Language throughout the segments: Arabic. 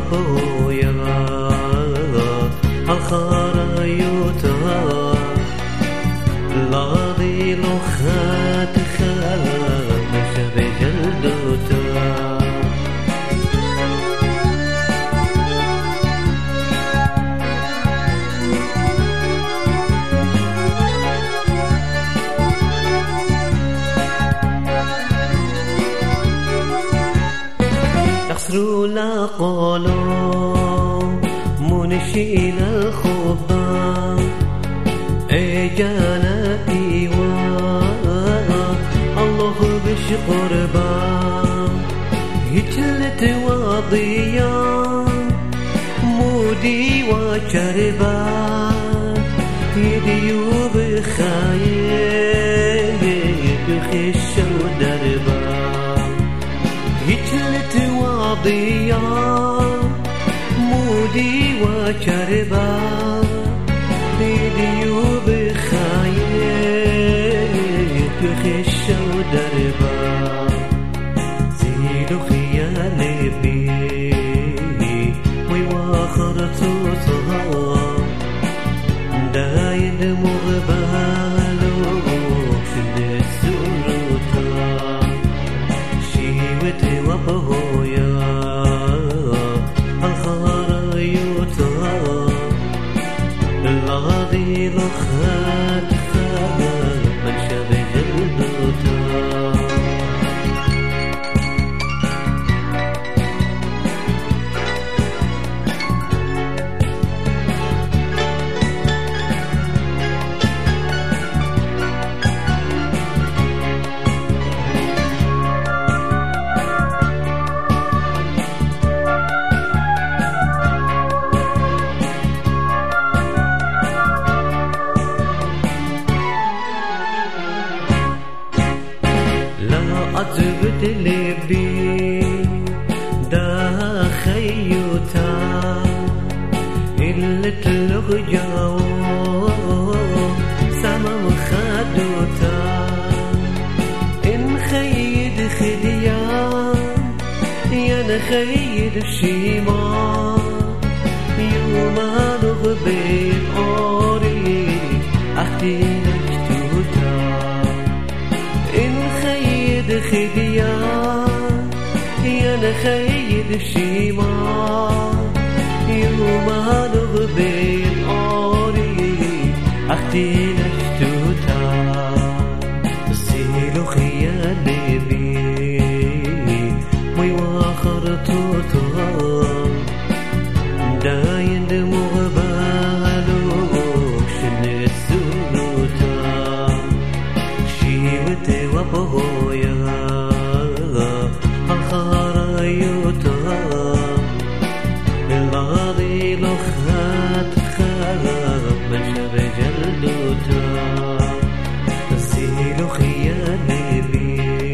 وابويا الخرايوتا لاضي لخات خامش بجلدوتا يخسروا لا قولوا منشئين الخبا اجانا ايوان الله بش قربا هجلت واضيا مودي وشربا يديو بخايب يخش ودربا هجلت واضيا مودي وشربا يديو بخايب يخش ودربا زيدو خيالي بي ويواخر توصها داين مغبالو شد السروتا شيوتي وابهويا الخرايوتا الغاضي لخات خال من شبه جلدوتا عذبت لبي دا خيوتا اللي تلغ جاو سما مخادوتا إن خيد خديان يا نخيد شيما يوم نغبي أوري أختي نجتوتا إن خيد خديان يا نخيد شيما يوم نغبي أوري أختي نجتوتا سيلو خيالي بي ويواخر توتا داين مغبالو شن السلوتا شيوتي وابهويا الخرايوتا الغاضي لخات خاب من شبه جلدوتا زيلو خيالي بي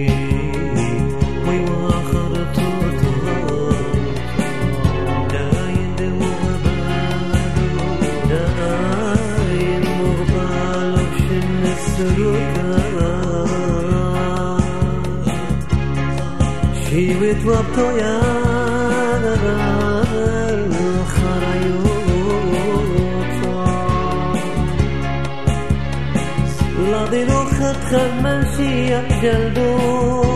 ويواخر توتا داين مغبالو شن السلوتا شيوت وابطويا الخرايوتا لاضي لخت خمشي جلدو